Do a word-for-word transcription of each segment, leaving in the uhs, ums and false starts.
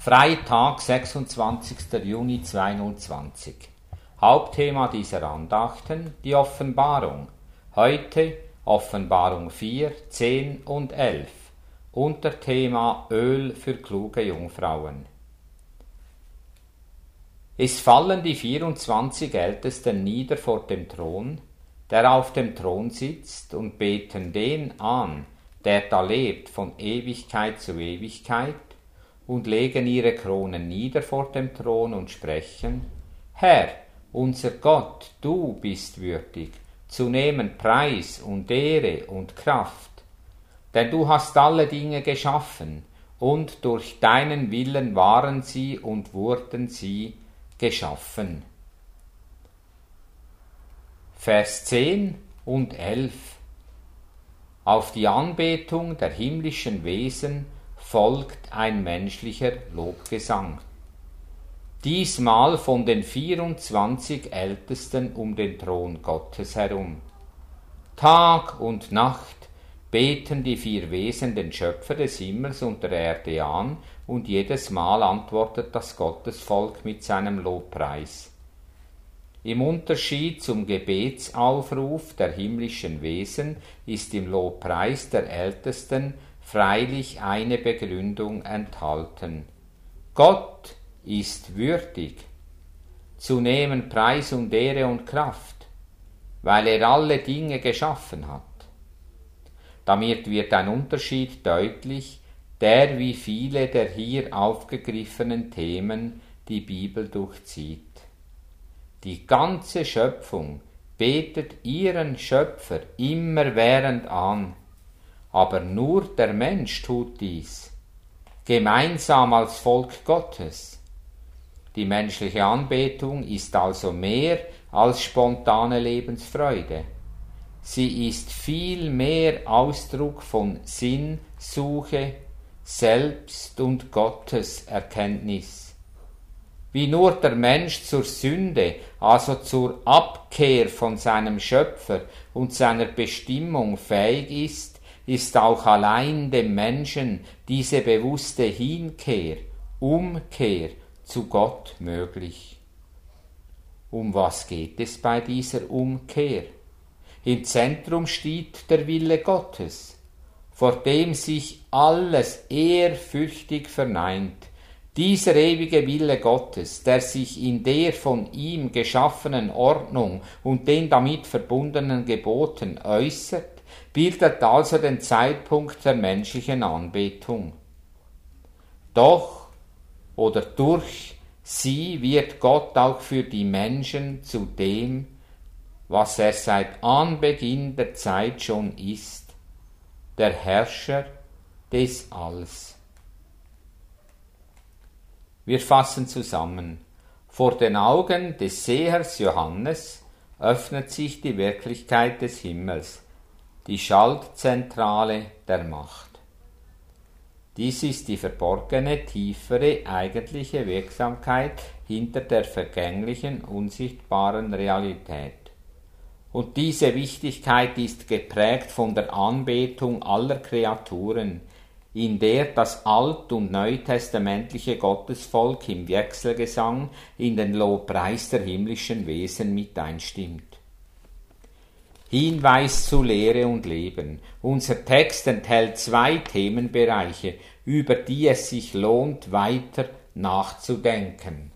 Freitag, sechsundzwanzigster Juni zweitausendzwanzig. Hauptthema dieser Andachten, die Offenbarung. Heute Offenbarung vier, zehn und elf. Unterthema Öl für kluge Jungfrauen. Es fallen die vierundzwanzig Ältesten nieder vor dem Thron, der auf dem Thron sitzt, und beten den an, der da lebt von Ewigkeit zu Ewigkeit, und legen ihre Kronen nieder vor dem Thron und sprechen: Herr, unser Gott, du bist würdig, zu nehmen Preis und Ehre und Kraft, denn du hast alle Dinge geschaffen, und durch deinen Willen waren sie und wurden sie geschaffen. Vers zehn und elf. Auf die Anbetung der himmlischen Wesen folgt ein menschlicher Lobgesang. Diesmal von den vierundzwanzig Ältesten um den Thron Gottes herum. Tag und Nacht beten die vier Wesen den Schöpfer des Himmels und der Erde an, und jedes Mal antwortet das Gottesvolk mit seinem Lobpreis. Im Unterschied zum Gebetsaufruf der himmlischen Wesen ist im Lobpreis der Ältesten freilich eine Begründung enthalten. Gott ist würdig, zu nehmen Preis und Ehre und Kraft, weil er alle Dinge geschaffen hat. Damit wird ein Unterschied deutlich, der wie viele der hier aufgegriffenen Themen die Bibel durchzieht. Die ganze Schöpfung betet ihren Schöpfer immerwährend an, aber nur der Mensch tut dies, gemeinsam als Volk Gottes. Die menschliche Anbetung ist also mehr als spontane Lebensfreude. Sie ist viel mehr Ausdruck von Sinnsuche, Selbst- und Gotteserkenntnis. Wie nur der Mensch zur Sünde, also zur Abkehr von seinem Schöpfer und seiner Bestimmung fähig ist, ist auch allein dem Menschen diese bewusste Hinkehr, Umkehr zu Gott möglich. Um was geht es bei dieser Umkehr? Im Zentrum steht der Wille Gottes, vor dem sich alles ehrfürchtig verneint. Dieser ewige Wille Gottes, der sich in der von ihm geschaffenen Ordnung und den damit verbundenen Geboten äußert, bildet also den Zeitpunkt der menschlichen Anbetung. Doch oder durch sie wird Gott auch für die Menschen zu dem, was er seit Anbeginn der Zeit schon ist, der Herrscher des Alls. Wir fassen zusammen. Vor den Augen des Sehers Johannes öffnet sich die Wirklichkeit des Himmels, die Schaltzentrale der Macht. Dies ist die verborgene, tiefere, eigentliche Wirksamkeit hinter der vergänglichen, unsichtbaren Realität. Und diese Wichtigkeit ist geprägt von der Anbetung aller Kreaturen, in der das alt- und neutestamentliche Gottesvolk im Wechselgesang in den Lobpreis der himmlischen Wesen mit einstimmt. Hinweis zu Lehre und Leben. Unser Text enthält zwei Themenbereiche, über die es sich lohnt, weiter nachzudenken.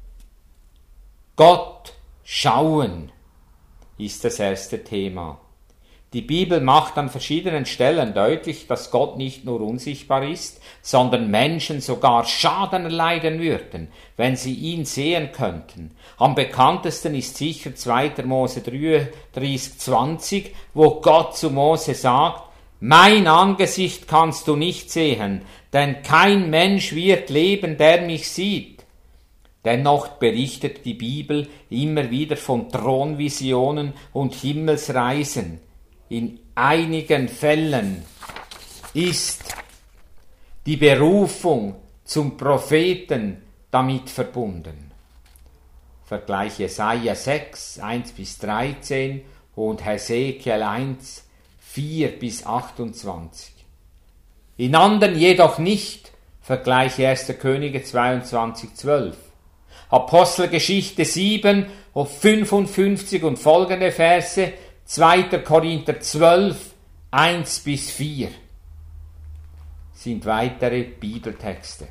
Gott schauen ist das erste Thema. Die Bibel macht an verschiedenen Stellen deutlich, dass Gott nicht nur unsichtbar ist, sondern Menschen sogar Schaden erleiden würden, wenn sie ihn sehen könnten. Am bekanntesten ist sicher zweiter Mose dreiunddreißig, zwanzig, wo Gott zu Mose sagt: Mein Angesicht kannst du nicht sehen, denn kein Mensch wird leben, der mich sieht. Dennoch berichtet die Bibel immer wieder von Thronvisionen und Himmelsreisen. In einigen Fällen ist die Berufung zum Propheten damit verbunden. Vergleich Jesaja sechs, eins bis dreizehn und Hesekiel eins, vier bis achtundzwanzig. In anderen jedoch nicht, Vergleiche erster Könige zweiundzwanzig, zwölf. Apostelgeschichte sieben, fünfundfünfzig und folgende Verse, zweiter Korinther zwölf, eins bis vier sind weitere Bibeltexte.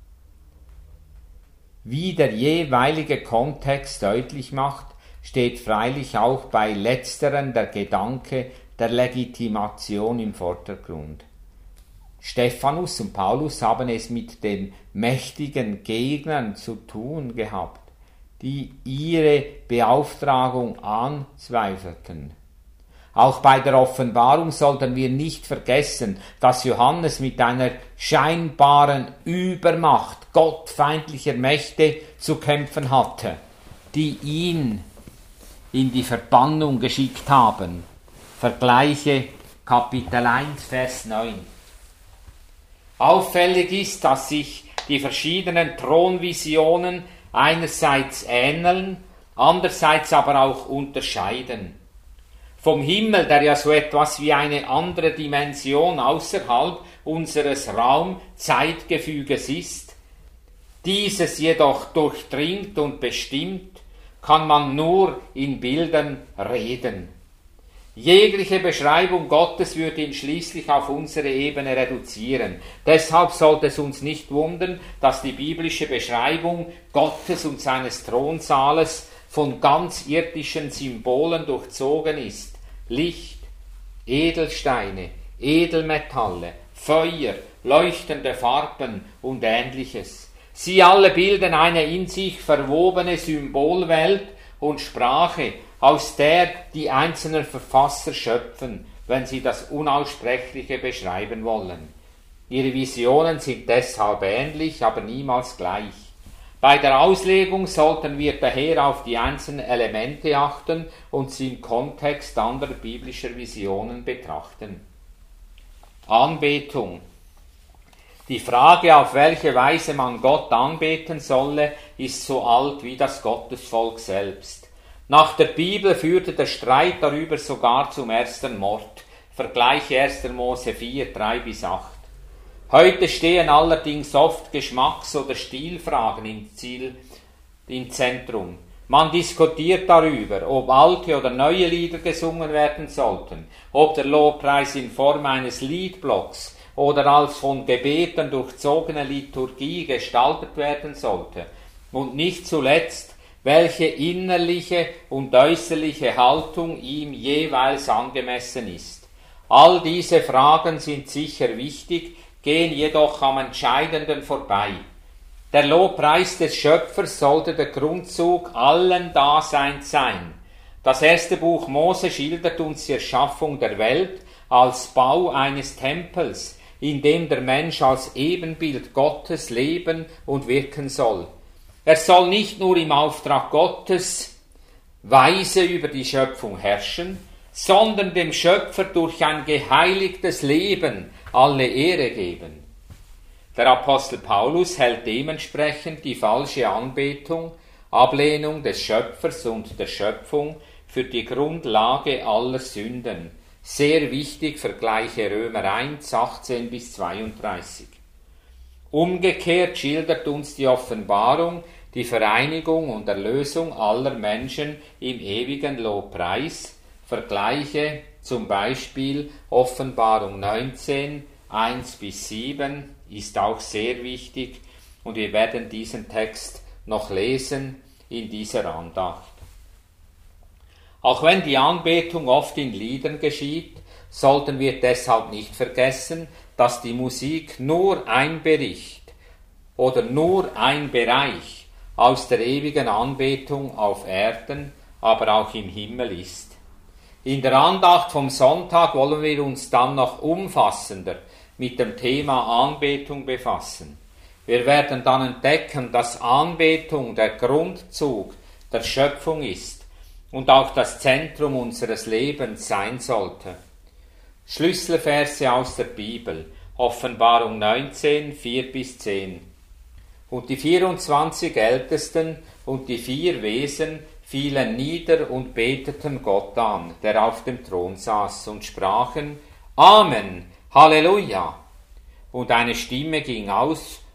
Wie der jeweilige Kontext deutlich macht, steht freilich auch bei letzteren der Gedanke der Legitimation im Vordergrund. Stephanus und Paulus haben es mit den mächtigen Gegnern zu tun gehabt, die ihre Beauftragung anzweifelten. Auch bei der Offenbarung sollten wir nicht vergessen, dass Johannes mit einer scheinbaren Übermacht gottfeindlicher Mächte zu kämpfen hatte, die ihn in die Verbannung geschickt haben. Vergleiche Kapitel eins, Vers neun. Auffällig ist, dass sich die verschiedenen Thronvisionen einerseits ähneln, andererseits aber auch unterscheiden. Vom Himmel, der ja so etwas wie eine andere Dimension außerhalb unseres Raum-Zeitgefüges ist, dieses jedoch durchdringt und bestimmt, kann man nur in Bildern reden. Jegliche Beschreibung Gottes würde ihn schließlich auf unsere Ebene reduzieren. Deshalb sollte es uns nicht wundern, dass die biblische Beschreibung Gottes und seines Thronsaales von ganz irdischen Symbolen durchzogen ist. Licht, Edelsteine, Edelmetalle, Feuer, leuchtende Farben und Ähnliches. Sie alle bilden eine in sich verwobene Symbolwelt und Sprache, aus der die einzelnen Verfasser schöpfen, wenn sie das Unaussprechliche beschreiben wollen. Ihre Visionen sind deshalb ähnlich, aber niemals gleich. Bei der Auslegung sollten wir daher auf die einzelnen Elemente achten und sie im Kontext anderer biblischer Visionen betrachten. Anbetung. Die Frage, auf welche Weise man Gott anbeten solle, ist so alt wie das Gottesvolk selbst. Nach der Bibel führte der Streit darüber sogar zum ersten Mord. Vergleiche erster Mose vier, drei bis acht. Heute stehen allerdings oft Geschmacks- oder Stilfragen im Ziel, im Zentrum. Man diskutiert darüber, ob alte oder neue Lieder gesungen werden sollten, ob der Lobpreis in Form eines Liedblocks oder als von Gebeten durchzogene Liturgie gestaltet werden sollte. Und nicht zuletzt, welche innerliche und äußerliche Haltung ihm jeweils angemessen ist. All diese Fragen sind sicher wichtig, gehen jedoch am Entscheidenden vorbei. Der Lobpreis des Schöpfers sollte der Grundzug allen Daseins sein. Das erste Buch Mose schildert uns die Erschaffung der Welt als Bau eines Tempels, in dem der Mensch als Ebenbild Gottes leben und wirken soll. Er soll nicht nur im Auftrag Gottes weise über die Schöpfung herrschen, sondern dem Schöpfer durch ein geheiligtes Leben alle Ehre geben. Der Apostel Paulus hält dementsprechend die falsche Anbetung, Ablehnung des Schöpfers und der Schöpfung für die Grundlage aller Sünden. Sehr wichtig, vergleiche Römer eins, achtzehn bis zweiunddreißig. Umgekehrt schildert uns die Offenbarung die Vereinigung und Erlösung aller Menschen im ewigen Lobpreis. Vergleiche zum Beispiel Offenbarung neunzehn, eins bis sieben ist auch sehr wichtig und wir werden diesen Text noch lesen in dieser Andacht. Auch wenn die Anbetung oft in Liedern geschieht, sollten wir deshalb nicht vergessen, dass die Musik nur ein Bericht oder nur ein Bereich aus der ewigen Anbetung auf Erden, aber auch im Himmel ist. In der Andacht vom Sonntag wollen wir uns dann noch umfassender mit dem Thema Anbetung befassen. Wir werden dann entdecken, dass Anbetung der Grundzug der Schöpfung ist und auch das Zentrum unseres Lebens sein sollte. Schlüsselverse aus der Bibel, Offenbarung neunzehn, vier bis zehn. Und die vierundzwanzig Ältesten und die vier Wesen fielen nieder und beteten Gott an, der auf dem Thron saß, und sprachen: Amen, Halleluja! Und eine Stimme ging aus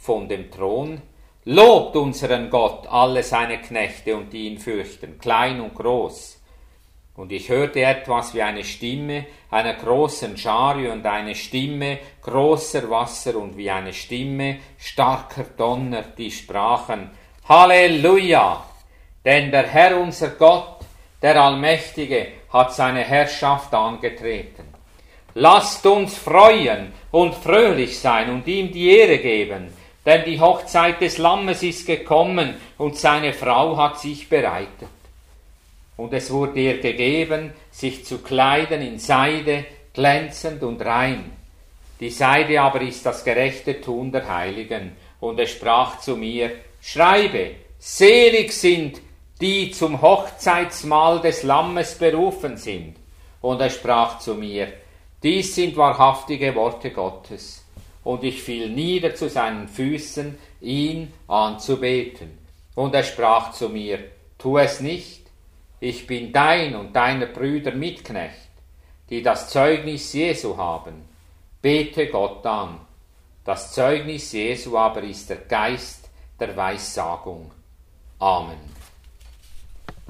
von dem Thron. Lobt unseren Gott, alle seine Knechte und die ihn fürchten, klein und groß. Und ich hörte etwas wie eine Stimme einer großen Schare und eine Stimme großer Wasser und wie eine Stimme starker Donner, die sprachen: Halleluja! Denn der Herr unser Gott, der Allmächtige, hat seine Herrschaft angetreten. Lasst uns freuen und fröhlich sein und ihm die Ehre geben, denn die Hochzeit des Lammes ist gekommen und seine Frau hat sich bereitet. Und es wurde ihr gegeben, sich zu kleiden in Seide, glänzend und rein. Die Seide aber ist das gerechte Tun der Heiligen. Und er sprach zu mir: Schreibe, selig sind, die zum Hochzeitsmahl des Lammes berufen sind. Und er sprach zu mir: Dies sind wahrhaftige Worte Gottes. Und ich fiel nieder zu seinen Füßen, ihn anzubeten. Und er sprach zu mir: Tu es nicht. Ich bin dein und deiner Brüder Mitknecht, die das Zeugnis Jesu haben. Bete Gott an. Das Zeugnis Jesu aber ist der Geist der Weissagung. Amen.